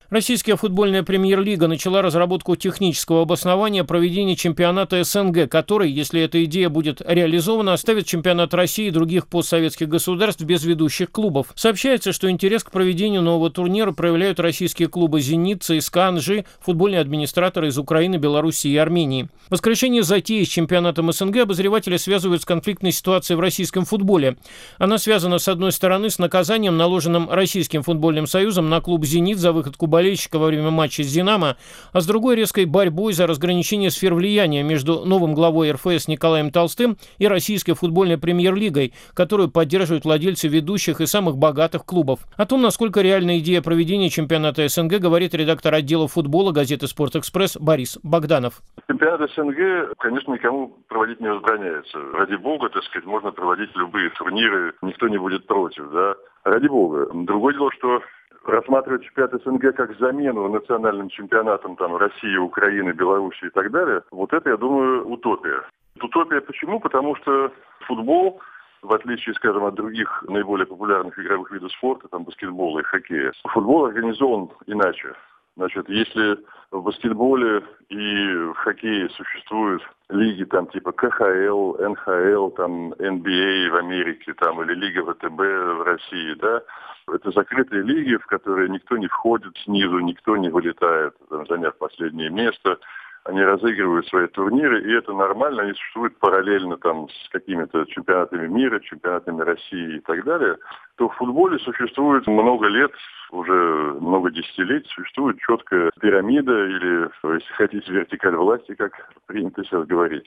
Российская футбольная премьер-лига начала разработку технического обоснования проведения чемпионата СНГ, который, если эта идея будет реализована, оставит чемпионат России и других постсоветских государств без ведущих клубов. Сообщается, что интерес к проведению нового турнира проявляют российские клубы «Зенит», ЦСКА, «Анжи», футбольные администраторы из Украины, Белоруссии и Армении. Воскрешение затеи с чемпионатом СНГ обозреватели связывают с конфликтной ситуацией в российском футболе. Она связана, с одной стороны, с наказанием, наложенным Российским футбольным союзом на клуб «Зенит» за выход болельщика во время матча с «Динамо», а с другой резкой борьбой за разграничение сфер влияния между новым главой РФС Николаем Толстым и Российской футбольной премьер-лигой, которую поддерживают владельцы ведущих и самых богатых клубов. О том, насколько реальна идея проведения чемпионата СНГ, говорит редактор отдела футбола газеты «Спортэкспресс» Борис Богданов. Чемпионат СНГ, конечно, никому проводить не возбраняется. Ради бога, так сказать, можно проводить любые турниры, никто не будет против, да. Ради бога. Другое дело, что рассматривать чемпионат СНГ как замену национальным чемпионатам там, России, Украины, Белоруссии и так далее, вот это, я думаю, утопия. Утопия почему? Потому что футбол, в отличие, скажем, от других наиболее популярных игровых видов спорта, там баскетбола и хоккея, футбол организован иначе. Значит, если в баскетболе и в хоккее существуют лиги там типа КХЛ, НХЛ, там NBA в Америке, там или Лига ВТБ в России, да, это закрытые лиги, в которые никто не входит снизу, никто не вылетает, там, заняв последнее место. Они разыгрывают свои турниры, и это нормально, они существуют параллельно там с какими-то чемпионатами мира, чемпионатами России и так далее, то в футболе существует много лет, уже много десятилетий, существует четкая пирамида или, если хотите, вертикаль власти, как принято сейчас говорить.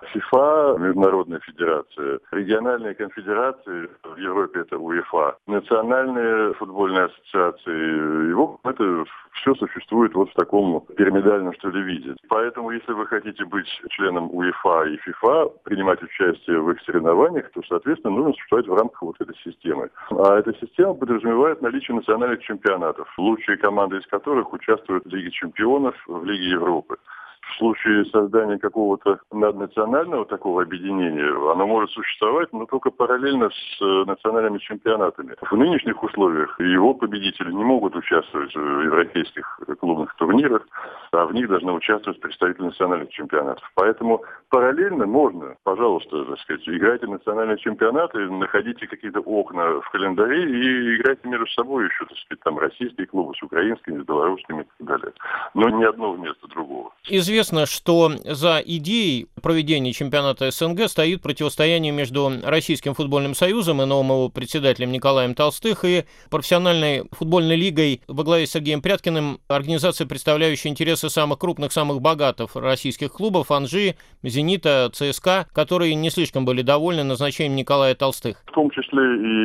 ФИФА, Международная федерация, региональные конфедерации, в Европе это УЕФА, национальные футбольные ассоциации, его это все существует вот в таком пирамидальном, что ли, виде. Поэтому, если вы хотите быть членом УЕФА и ФИФА, принимать участие в их соревнованиях, то, соответственно, нужно существовать в рамках вот этой системы. А эта система подразумевает наличие национальных чемпионатов, лучшие команды из которых участвуют в Лиге чемпионов, в Лиге Европы. В случае создания какого-то наднационального такого объединения, оно может существовать, но только параллельно с национальными чемпионатами. В нынешних условиях его победители не могут участвовать в европейских клубных турнирах, а в них должны участвовать представители национальных чемпионатов. Поэтому параллельно можно, пожалуйста, так сказать, играйте в национальные чемпионаты, находите какие-то окна в календаре и играйте между собой еще, так сказать, там российские клубы с украинскими, с белорусскими и так далее. Но ни одно вместо другого. Известно, что за идеей проведения чемпионата СНГ стоит противостояние между Российским футбольным союзом и новым его председателем Николаем Толстых и профессиональной футбольной лигой во главе с Сергеем Пряткиным, организацией, представляющей интересы самых крупных, самых богатых российских клубов «Анжи», «Зенита», ЦСКА, которые не слишком были довольны назначением Николая Толстых. В том числе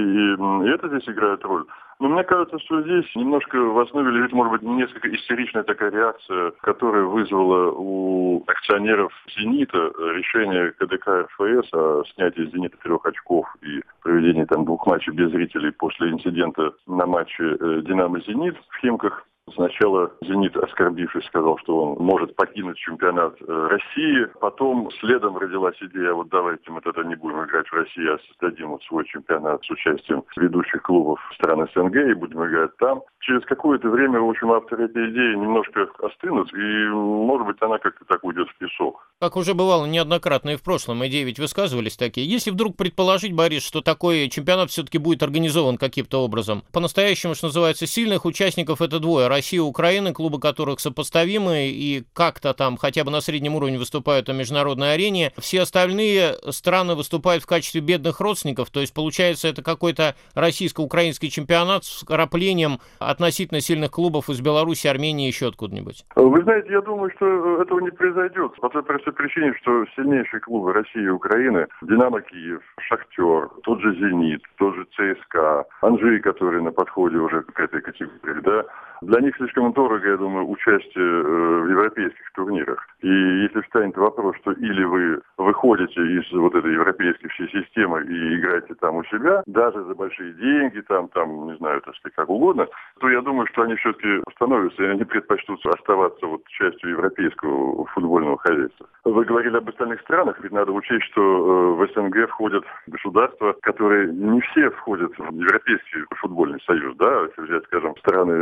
и это здесь играет роль. Но мне кажется, что здесь немножко в основе лежит, может быть, несколько истеричная такая реакция, которая вызвала у акционеров «Зенита» решение КДК РФС о снятии «Зенита» 3 очков и проведении там 2 матчей без зрителей после инцидента на матче «Динамо-Зенит» в Химках. Сначала «Зенит», оскорбившись, сказал, что он может покинуть чемпионат России. Потом следом родилась идея, вот давайте мы тогда не будем играть в России, а создадим вот свой чемпионат с участием ведущих клубов стран СНГ и будем играть там. Через какое-то время, в общем, авторы этой идеи немножко остынут, и, может быть, она как-то так уйдет в песок. Как уже бывало неоднократно и в прошлом, идеи ведь высказывались такие. Если вдруг предположить, Борис, что такой чемпионат все-таки будет организован каким-то образом, по-настоящему, что называется, сильных участников это двое. Россия и Украина, клубы которых сопоставимы и как-то там хотя бы на среднем уровне выступают на международной арене. Все остальные страны выступают в качестве бедных родственников, то есть получается это какой-то российско-украинский чемпионат с вкраплением относительно сильных клубов из Беларуси, Армении и еще откуда-нибудь. Вы знаете, я думаю, что этого не произойдет. По той простой причине, что сильнейшие клубы России и Украины, «Динамо» Киев, «Шахтер», тот же «Зенит», тот же ЦСКА, «Анжи», которые на подходе уже к этой категории, да, для них слишком дорого, я думаю, участие в европейских турнирах. И если встанет вопрос, что или вы выходите из вот этой европейской всей системы и играете там у себя, даже за большие деньги, там, не знаю, так сказать, как угодно, то я думаю, что они все-таки остановятся, и они предпочтут оставаться вот частью европейского футбольного хозяйства. Вы говорили об остальных странах, ведь надо учесть, что в СНГ входят государства, которые не все входят в Европейский футбольный союз, да, если взять, скажем, страны Средней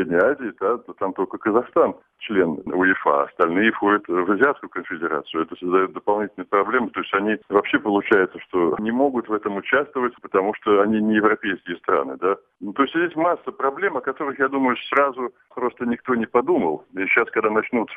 Средней Азии, да, то там только Казахстан член УЕФА, остальные входят в Азиатскую конфедерацию. Это создает дополнительные проблемы. То есть они вообще получается, что не могут в этом участвовать, потому что они не европейские страны. Да? Ну, то есть здесь масса проблем, о которых, я думаю, сразу просто никто не подумал. И сейчас, когда начнут,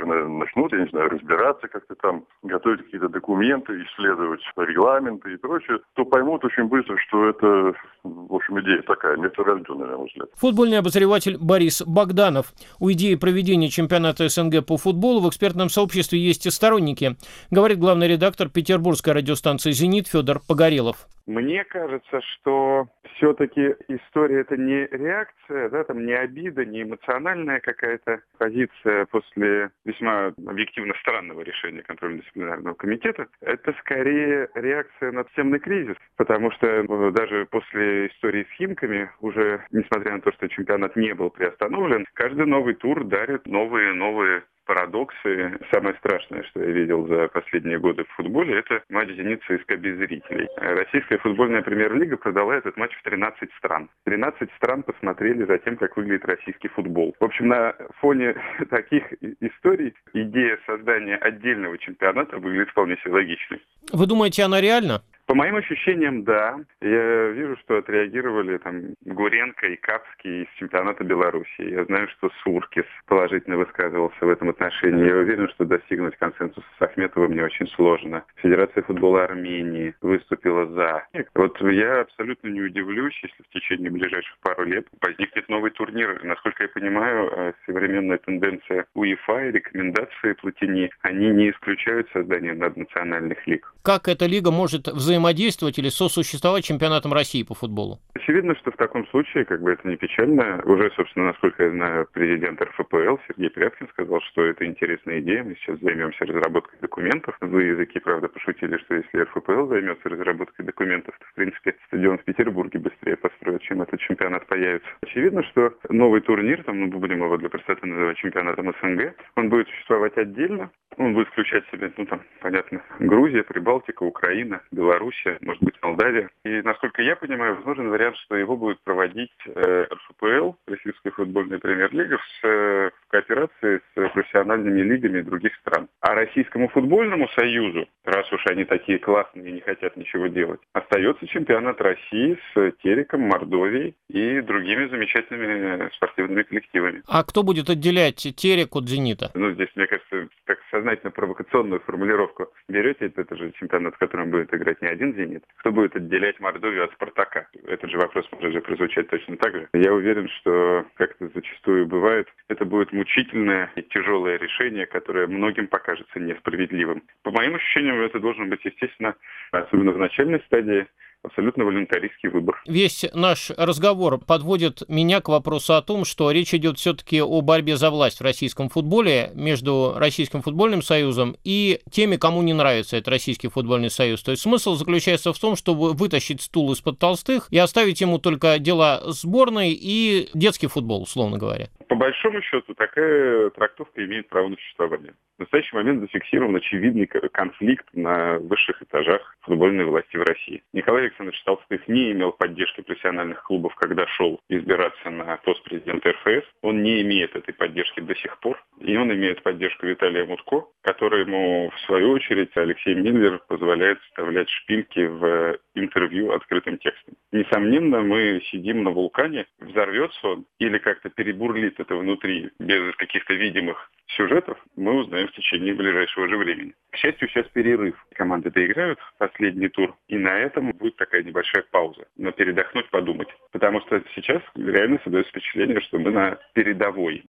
я не знаю, разбираться как-то там, готовить какие-то документы, исследовать регламенты и прочее, то поймут очень быстро, что это, в общем, идея такая, мертворожденная, на мой взгляд. Футбольный обозреватель Борис Богданов. У идеи проведения чемпионата СНГ по футболу в экспертном сообществе есть и сторонники, говорит главный редактор петербургской радиостанции «Зенит» Федор Погорелов. Мне кажется, что все-таки история — это не реакция, да, там не обида, не эмоциональная какая-то позиция после весьма объективно странного решения контрольно-дисциплинарного комитета. Это скорее реакция на системный кризис, потому что даже после истории с Химками, уже несмотря на то, что чемпионат не был приостановлен, каждый новый тур дарит новые парадоксы. Самое страшное, что я видел за последние годы в футболе, это матч «Зенит» ЦСКА без зрителей. Российская футбольная премьер-лига продала этот матч в 13 стран. 13 стран посмотрели за тем, как выглядит российский футбол. В общем, на фоне таких историй идея создания отдельного чемпионата выглядит вполне себе логичной. Вы думаете, она реальна? По моим ощущениям, да. Я вижу, что отреагировали там Гуренко и Капский из чемпионата Белоруссии. Я знаю, что Суркис положительно высказывался в этом отношении. Я уверен, что достигнуть консенсуса с Ахметовым не очень сложно. Федерация футбола Армении выступила за. Вот я абсолютно не удивлюсь, если в течение ближайших пару лет возникнет новый турнир. Насколько я понимаю, современная тенденция УЕФА и рекомендации Платини, они не исключают создание наднациональных лиг. Как эта лига может взаимодействовать или сосуществовать с чемпионатом России по футболу? Очевидно, что в таком случае, как бы это не печально, уже, собственно, насколько я знаю, президент РФПЛ Сергей Пряткин сказал, что это интересная идея, мы сейчас займемся разработкой документов. Злые языки, правда, пошутили, что если РФПЛ займется разработкой документов, то, в принципе, стадион в Петербурге быстрее построят, чем этот чемпионат появится. Очевидно, что новый турнир, там, мы будем его для простоты называть чемпионатом СНГ, он будет существовать отдельно, он будет включать в себя, понятно, Грузия, Прибалтика, Украина, Белоруссия, может быть, Молдавия. И, насколько я понимаю, возможен вариант, что его будет проводить РФПЛ, Российская футбольная премьер-лига, в кооперации с профессиональными лигами других стран. А Российскому футбольному союзу, раз уж они такие классные и не хотят ничего делать, остается чемпионат России с Тереком, Мордовией и другими замечательными спортивными коллективами. А кто будет отделять Терек от «Зенита»? Здесь, мне кажется, так сознательно провокационную формулировку берете, это же чемпионат, в котором будет играть не один «Зенит». Кто будет отделять Мордовию от «Спартака»? Этот же вопрос может же прозвучать точно так же. Я уверен, что, как это зачастую бывает, это будет мучительное и тяжелое решение, которое многим покажется несправедливым. По моим ощущениям, это должен быть, естественно, особенно в начальной стадии, абсолютно волюнтаристский выбор. Весь наш разговор подводит меня к вопросу о том, что речь идет все-таки о борьбе за власть в российском футболе между Российским футбольным союзом и теми, кому не нравится этот Российский футбольный союз. То есть смысл заключается в том, чтобы вытащить стул из-под толстых и оставить ему только дела сборной и детский футбол, условно говоря. По большому счету, такая трактовка имеет право на существование. В настоящий момент зафиксирован очевидный конфликт на высших этажах футбольной власти в России. Николай Александрович Толстых не имел поддержки профессиональных клубов, когда шел избираться на пост президента РФС. Он не имеет этой поддержки до сих пор. И он имеет поддержку Виталия Мутко, которому, в свою очередь, Алексей Миллер позволяет вставлять шпильки в интервью открытым текстом. Несомненно, мы сидим на вулкане, взорвется он или как-то перебурлит это внутри без каких-то видимых сюжетов, мы узнаем в течение ближайшего же времени. К счастью, сейчас перерыв. Команды доиграют последний тур, и на этом будет такая небольшая пауза. Но передохнуть, подумать. Потому что сейчас реально создается впечатление, что мы на передовой.